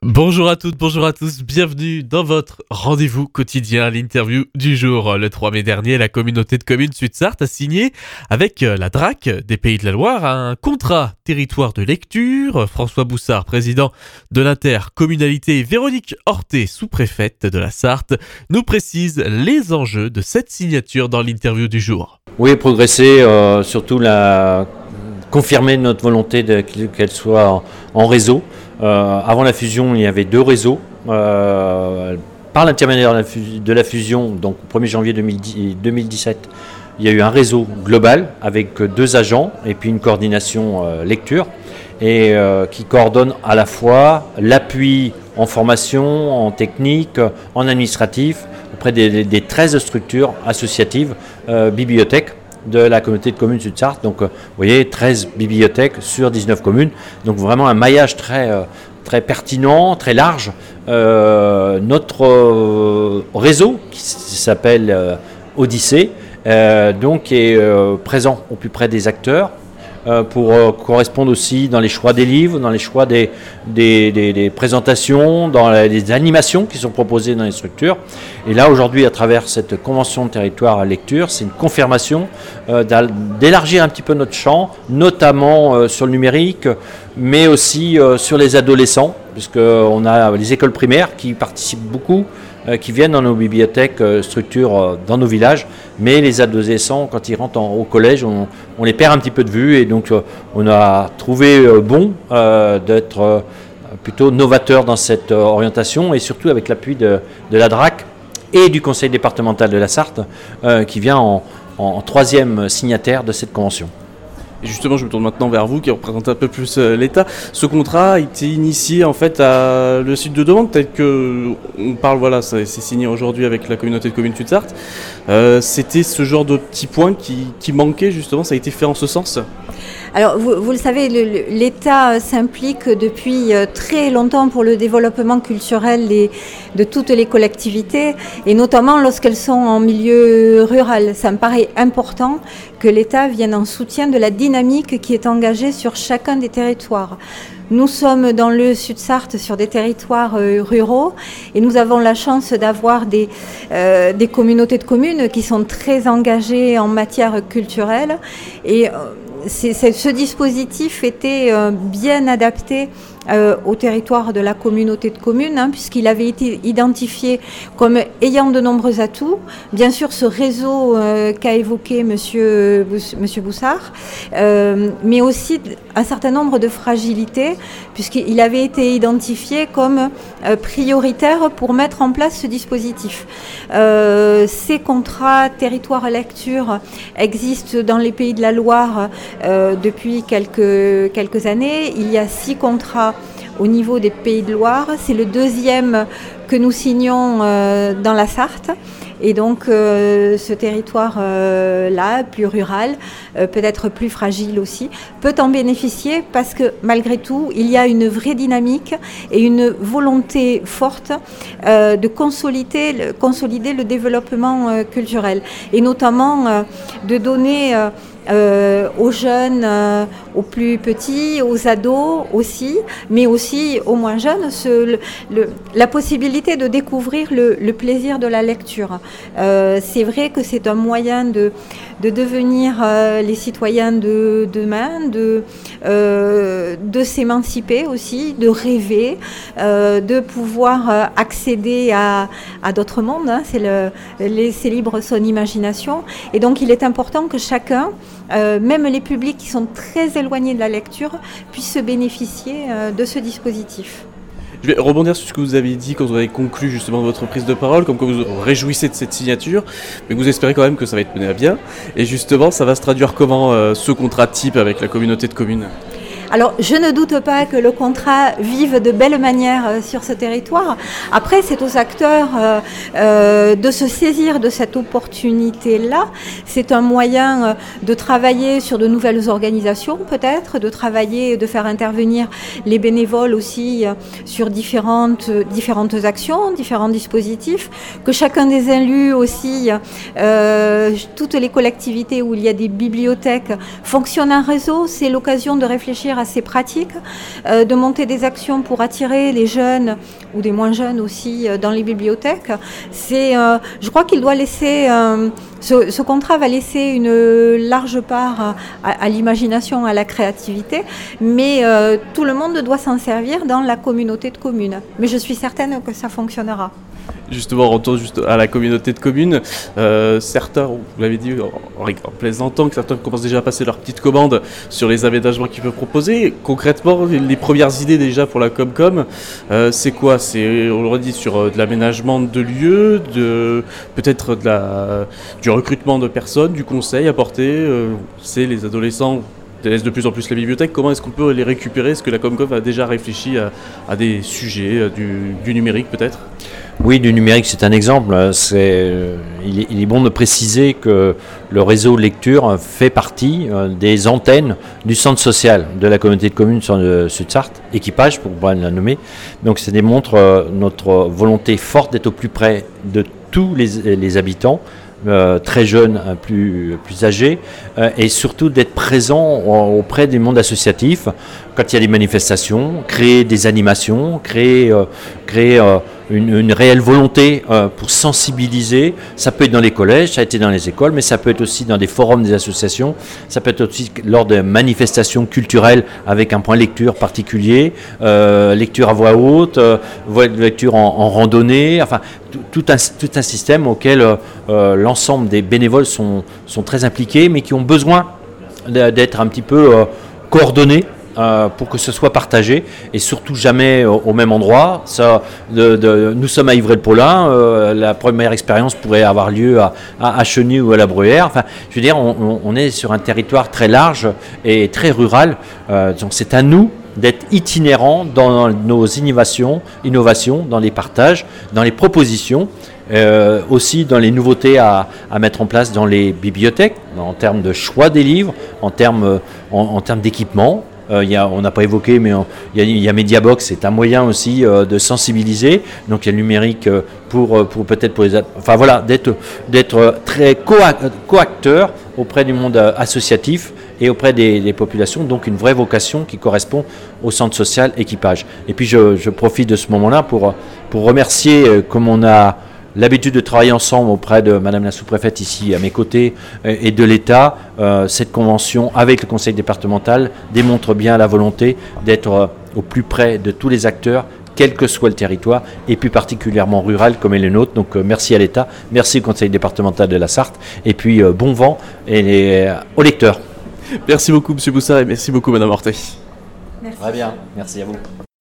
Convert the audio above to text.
Bonjour à toutes, bonjour à tous, bienvenue dans votre rendez-vous quotidien, l'interview du jour. Le 3 mai dernier, la communauté de communes Sud-Sarthe a signé avec la DRAC des Pays de la Loire un contrat territoire de lecture. François Boussard, président de l'intercommunalité, et Véronique Hortet, sous-préfète de la Sarthe, nous précisent les enjeux de cette signature dans l'interview du jour. Oui, progresser, surtout confirmer notre volonté qu'elle soit en réseau. Avant la fusion, il y avait deux réseaux. Par l'intermédiaire de la fusion, donc au 1er janvier 2017, il y a eu un réseau global avec deux agents et puis une coordination lecture et qui coordonne à la fois l'appui en formation, en technique, en administratif auprès des 13 structures associatives bibliothèques de la communauté de communes Sud-Sarthe. Donc vous voyez, 13 bibliothèques sur 19 communes. Donc vraiment un maillage très pertinent, très large. Notre réseau qui s'appelle Odyssée donc est présent au plus près des acteurs pour correspondre aussi dans les choix des livres, dans les choix des présentations, dans les animations qui sont proposées dans les structures. Et là, aujourd'hui, à travers cette convention de territoire à lecture, c'est une confirmation d'élargir un petit peu notre champ, notamment sur le numérique, mais aussi sur les adolescents, puisqu'on a les écoles primaires qui participent beaucoup, qui viennent dans nos bibliothèques, structures dans nos villages, mais les adolescents, quand ils rentrent au collège, on les perd un petit peu de vue, et donc on a trouvé bon d'être plutôt novateur dans cette orientation, et surtout avec l'appui de la DRAC et du conseil départemental de la Sarthe, qui vient en troisième signataire de cette convention. Et justement, je me tourne maintenant vers vous qui représentez un peu plus l'État. Ce contrat a été initié en fait à le site de demande, tel que on parle, voilà, c'est signé aujourd'hui avec la communauté de communes Sud-Sarthe. C'était ce genre de petits points qui manquaient justement, ça a été fait en ce sens. Alors, vous le savez, l'État s'implique depuis très longtemps pour le développement culturel de toutes les collectivités, et notamment lorsqu'elles sont en milieu rural. Ça me paraît important que l'État vienne en soutien de la dynamique qui est engagée sur chacun des territoires. Nous sommes dans le Sud-Sarthe sur des territoires ruraux, et nous avons la chance d'avoir des communautés de communes qui sont très engagées en matière culturelle, et ce dispositif était bien adapté au territoire de la communauté de communes, puisqu'il avait été identifié comme ayant de nombreux atouts. Bien sûr, ce réseau qu'a évoqué Monsieur Boussard, mais aussi un certain nombre de fragilités, puisqu'il avait été identifié comme prioritaire pour mettre en place ce dispositif. Ces contrats territoire lecture existent dans les Pays de la Loire depuis quelques années. Il y a 6 contrats au niveau des Pays de Loire. C'est le deuxième que nous signons dans la Sarthe. Et donc ce territoire-là, plus rural, peut-être plus fragile aussi, peut en bénéficier parce que malgré tout, il y a une vraie dynamique et une volonté forte de consolider le développement culturel. Et notamment de donner aux jeunes, aux plus petits, aux ados aussi, mais aussi aux moins jeunes, la possibilité de découvrir le plaisir de la lecture. C'est vrai que c'est un moyen de devenir les citoyens de demain, de s'émanciper aussi, de rêver, de pouvoir accéder à d'autres mondes. C'est libre son imagination. Et donc il est important que chacun, même les publics qui sont très éloignés de la lecture, puissent bénéficier de ce dispositif. Je vais rebondir sur ce que vous avez dit quand vous avez conclu justement votre prise de parole, comme que vous vous réjouissez de cette signature, mais que vous espérez quand même que ça va être mené à bien. Et justement, ça va se traduire comment ce contrat type avec la communauté de communes ? Alors, je ne doute pas que le contrat vive de belle manière sur ce territoire. Après, c'est aux acteurs de se saisir de cette opportunité-là. C'est un moyen de travailler sur de nouvelles organisations, peut-être, de faire intervenir les bénévoles aussi sur différentes actions, différents dispositifs, que chacun des élus aussi, toutes les collectivités où il y a des bibliothèques fonctionnent en réseau. C'est l'occasion de réfléchir à assez pratique, de monter des actions pour attirer les jeunes ou des moins jeunes aussi dans les bibliothèques. Je crois qu'il doit laisser, ce contrat va laisser une large part à l'imagination, à la créativité, mais tout le monde doit s'en servir dans la communauté de communes. Mais je suis certaine que ça fonctionnera. Justement, on retourne juste à la communauté de communes. Certains, vous l'avez dit en plaisantant, que certains commencent déjà à passer leurs petites commandes sur les aménagements qu'ils peuvent proposer. Concrètement, les premières idées déjà pour la Comcom, c'est quoi? C'est, on le dit, sur de l'aménagement de lieux, peut-être du recrutement de personnes, du conseil apporté. C'est les adolescents laisse de plus en plus la bibliothèque. Comment est-ce qu'on peut les récupérer? Est-ce que la Comcom a déjà réfléchi à des sujets, du numérique peut-être? Oui, du numérique, c'est un exemple. Il est bon de préciser que le réseau lecture fait partie des antennes du centre social de la communauté de communes Sud-Sarthe, équipage pour pouvoir la nommer. Donc ça démontre notre volonté forte d'être au plus près de tous les habitants, très jeunes, plus âgés, et surtout d'être présent auprès du monde associatif quand il y a des manifestations, créer des animations, créer une réelle volonté pour sensibiliser. Ça peut être dans les collèges, ça a été dans les écoles, mais ça peut être aussi dans des forums des associations, ça peut être aussi lors de manifestations culturelles avec un point lecture particulier, lecture à voix haute, lecture en randonnée, enfin tout un système auquel l'ensemble des bénévoles sont très impliqués, mais qui ont besoin d'être un petit peu coordonnés pour que ce soit partagé et surtout jamais au même endroit. Nous sommes à Ivray-le-Paulin, la première expérience pourrait avoir lieu à Cheny ou à la Bruyère. Enfin, je veux dire, on est sur un territoire très large et très rural, donc c'est à nous d'être itinérants dans nos innovations, dans les partages, dans les propositions, aussi dans les nouveautés à mettre en place dans les bibliothèques, en termes de choix des livres, en termes d'équipement. On n'a pas évoqué, mais il y a Mediabox, c'est un moyen aussi de sensibiliser. Donc il y a le numérique pour peut-être pour les... Enfin voilà, d'être très coacteur auprès du monde associatif et auprès des populations, donc une vraie vocation qui correspond au centre social équipage. Et puis je profite de ce moment-là pour remercier, comme on a l'habitude de travailler ensemble auprès de Madame la sous-préfète ici à mes côtés et de l'État, cette convention avec le conseil départemental démontre bien la volonté d'être au plus près de tous les acteurs, quel que soit le territoire, et plus particulièrement rural comme est le nôtre. Donc merci à l'État, merci au conseil départemental de la Sarthe, et puis bon vent aux lecteurs. Merci beaucoup Monsieur Boussard et merci beaucoup Madame Ortey. Merci. Très bien, merci à vous.